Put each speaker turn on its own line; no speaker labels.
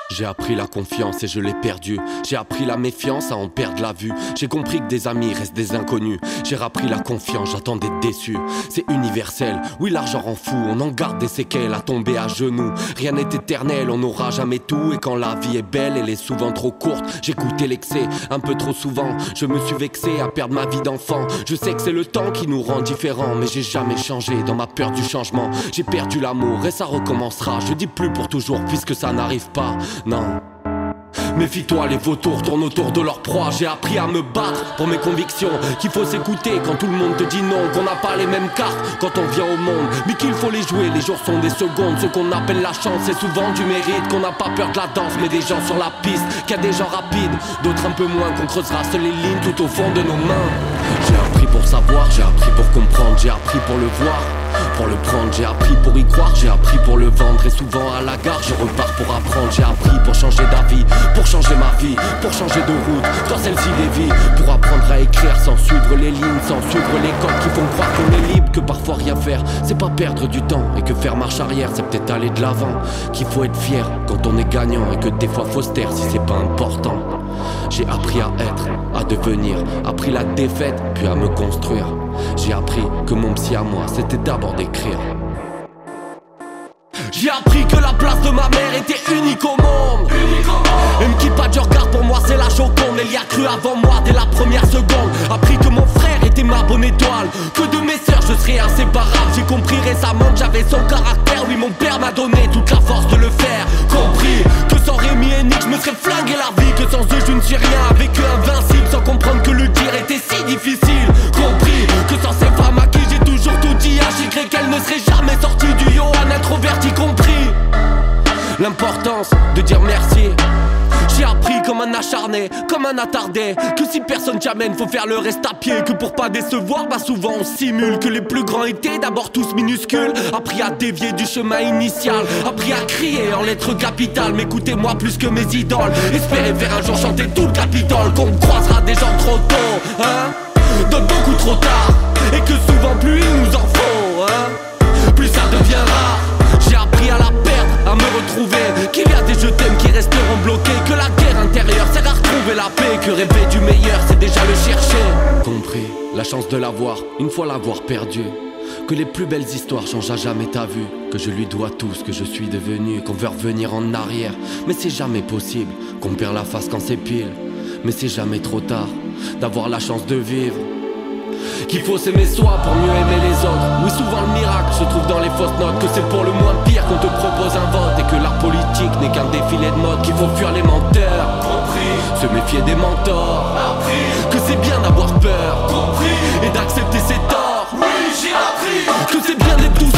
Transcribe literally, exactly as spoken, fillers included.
J'ai appris la confiance et je l'ai perdue. J'ai appris la méfiance à en perdre la vue. J'ai compris que des amis restent des inconnus. J'ai rappris la confiance, j'attends d'être déçu. C'est universel, oui l'argent rend fou. On en garde des séquelles à tomber à genoux. Rien n'est éternel, on n'aura jamais tout. Et quand la vie est belle, elle est souvent trop courte. J'écoutais l'excès, un peu trop souvent. Je me suis vexé à perdre ma vie d'enfant. Je sais que c'est le temps qui nous rend différents, mais j'ai jamais changé dans ma peur du changement. J'ai perdu l'amour et ça recommencera. Je dis plus pour toujours puisque ça n'arrive pas. Non. Méfie-toi, les vautours tournent autour de leur proie. J'ai appris à me battre pour mes convictions, qu'il faut s'écouter quand tout le monde te dit non, qu'on n'a pas les mêmes cartes quand on vient au monde, mais qu'il faut les jouer, les jours sont des secondes. Ce qu'on appelle la chance, c'est souvent du mérite, qu'on n'a pas peur de la danse, mais des gens sur la piste, qu'il y a des gens rapides, d'autres un peu moins, qu'on creusera seules les lignes tout au fond de nos mains. J'ai appris pour savoir, j'ai appris pour comprendre, j'ai appris pour le voir, pour le prendre, j'ai appris pour y croire, j'ai appris pour le vendre. Et souvent à la gare je repars pour apprendre. J'ai appris pour changer d'avis, pour changer ma vie, pour changer de route, dans celle-ci des vies. Pour apprendre à écrire sans suivre les lignes, sans suivre les codes qui font croire qu'on est libre. Que parfois rien faire, c'est pas perdre du temps. Et que faire marche arrière, c'est peut-être aller de l'avant. Qu'il faut être fier quand on est gagnant. Et que des fois faut se taire si c'est pas important. J'ai appris à être, à devenir, appris la défaite, puis à me construire. J'ai appris que mon psy à moi, c'était d'abord d'écrire. J'ai appris que la place de ma mère était unique au monde. Unique au monde. Une qui pas du regard pour moi, c'est la Joconde. Elle y a cru avant moi dès la première seconde. Appris que mon frère était ma bonne étoile, que de mes sœurs je serais inséparable. J'ai compris récemment que j'avais son caractère. Oui, mon père m'a donné toute la force de le faire. Compris que sans Rémi et Nick je me serais flingué la vie. Que sans eux je ne suis rien, avec eux invincible. Sans comprendre que le dire était si difficile. Compris que sans ces femmes à qui j'ai toujours tout dit, j'ai cru qu'elles ne seraient jamais sorties du yo. Un introverti compris l'importance de dire merci. J'ai appris comme un acharné, comme un attardé, que si personne t'amène faut faire le reste à pied. Que pour pas décevoir, bah souvent on simule. Que les plus grands étaient d'abord tous minuscules. Appris à dévier du chemin initial, appris à crier en lettres capitales. M'écoutez-moi plus que mes idoles, espérez faire un jour chanter tout le Capitole. Qu'on croisera des gens trop tôt, hein, de beaucoup trop tard. Et que souvent plus il nous en faut, hein, plus ça devient rare. J'ai appris à la perdre, à me retrouver, qu'il y a des je t'aime qui resteront bloqués. Que la guerre intérieure sert à retrouver la paix. Que rêver du meilleur c'est déjà le chercher. Compris, la chance de l'avoir, une fois l'avoir perdu. Que les plus belles histoires changent à jamais ta vue. Que je lui dois tout ce que je suis devenu. Qu'on veut revenir en arrière, mais c'est jamais possible. Qu'on perd la face quand c'est pile, mais c'est jamais trop tard d'avoir la chance de vivre. Qu'il faut s'aimer soi pour mieux aimer les autres. Oui, souvent le miracle se trouve dans les fausses notes. Que c'est pour le moins pire qu'on te propose un vote. Et que l'art politique n'est qu'un défilé de mode. Qu'il faut fuir les menteurs, compris, se méfier des mentors, appris. Que c'est bien d'avoir peur, compris, et d'accepter ses torts. Oui, j'ai appris que c'est bien d'être tout